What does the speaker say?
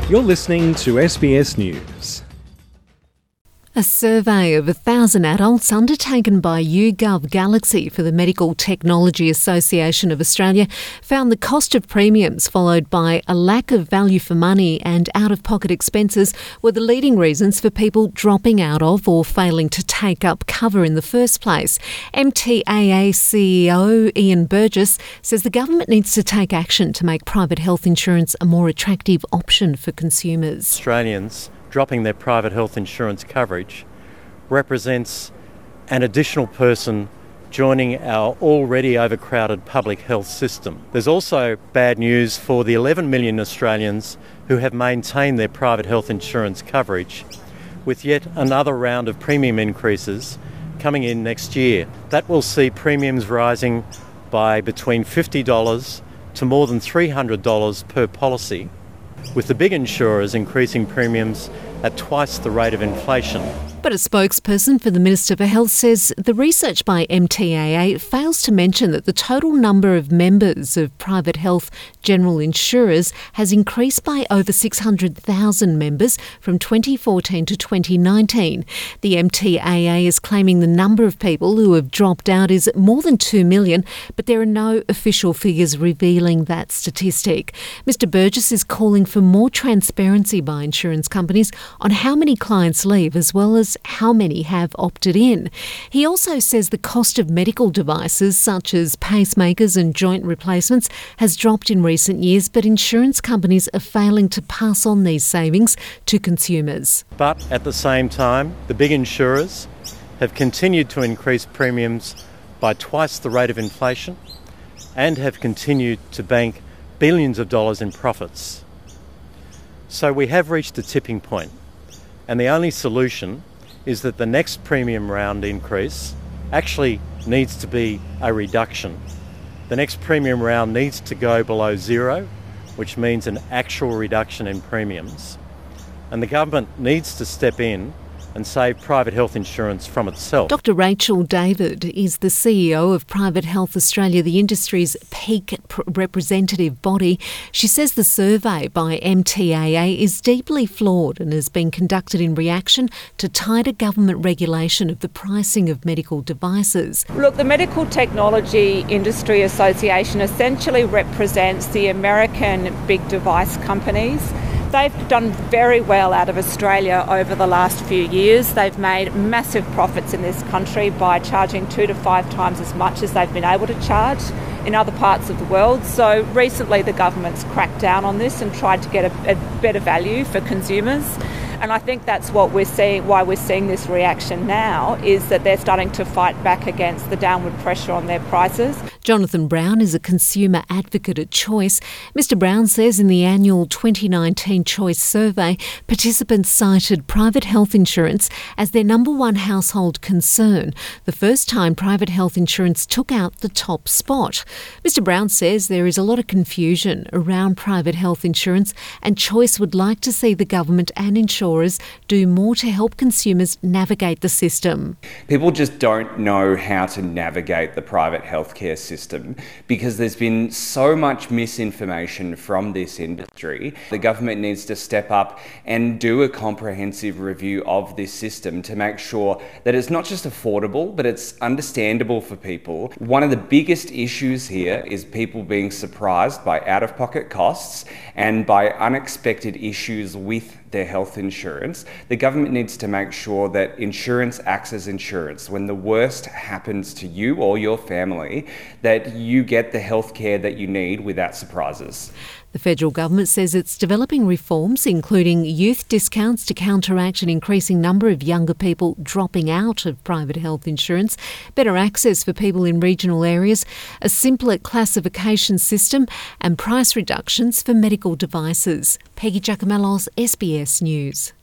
You're listening to SBS News. A survey of 1,000 adults undertaken by YouGov Galaxy for the Medical Technology Association of Australia found the cost of premiums, followed by a lack of value for money and out-of-pocket expenses, were the leading reasons for people dropping out of or failing to take up cover in the first place. MTAA CEO Ian Burgess says the government needs to take action to make private health insurance a more attractive option for consumers. Australians dropping their private health insurance coverage represents an additional person joining our already overcrowded public health system. There's also bad news for the 11 million Australians who have maintained their private health insurance coverage, with yet another round of premium increases coming in next year. That will see premiums rising by between $50 to more than $300 per policy, with the big insurers increasing premiums at twice the rate of inflation. But a spokesperson for the Minister for Health says the research by MTAA fails to mention that the total number of members of private health general insurers has increased by over 600,000 members from 2014 to 2019. The MTAA is claiming the number of people who have dropped out is more than 2 million, but there are no official figures revealing that statistic. Mr Burgess is calling for more transparency by insurance companies on how many clients leave, as well as how many have opted in. He also says the cost of medical devices such as pacemakers and joint replacements has dropped in recent years, but insurance companies are failing to pass on these savings to consumers. But at the same time, the big insurers have continued to increase premiums by twice the rate of inflation and have continued to bank billions of dollars in profits. So we have reached a tipping point, and the only solution is that the next premium round increase actually needs to be a reduction. The next premium round needs to go below zero, which means an actual reduction in premiums. And the government needs to step in and save private health insurance from itself. Dr Rachel David is the CEO of Private Health Australia, the industry's peak representative body. She says the survey by MTAA is deeply flawed and has been conducted in reaction to tighter government regulation of the pricing of medical devices. Look, the Medical Technology Industry Association essentially represents the American big device companies. They've done very well out of Australia over the last few years. They've made massive profits in this country by charging 2 to 5 times as much as they've been able to charge in other parts of the world. So recently the government's cracked down on this and tried to get a better value for consumers. And I think that's what we're seeing, why we're seeing this reaction now, is that they're starting to fight back against the downward pressure on their prices. Jonathan Brown is a consumer advocate at Choice. Mr Brown says in the annual 2019 Choice survey, participants cited private health insurance as their number one household concern, the first time private health insurance took out the top spot. Mr Brown says there is a lot of confusion around private health insurance, and Choice would like to see the government and insurers do more to help consumers navigate the system. People just don't know how to navigate the private healthcare system because there's been so much misinformation from this industry. The government needs to step up and do a comprehensive review of this system to make sure that it's not just affordable, but it's understandable for people. One of the biggest issues here is people being surprised by out-of-pocket costs and by unexpected issues with their health insurance. The government needs to make sure that insurance acts as insurance. When the worst happens to you or your family, that you get the health care that you need without surprises. The federal government says it's developing reforms, including youth discounts to counteract an increasing number of younger people dropping out of private health insurance, better access for people in regional areas, a simpler classification system, and price reductions for medical devices. Peggy Giacomellos, SBS News.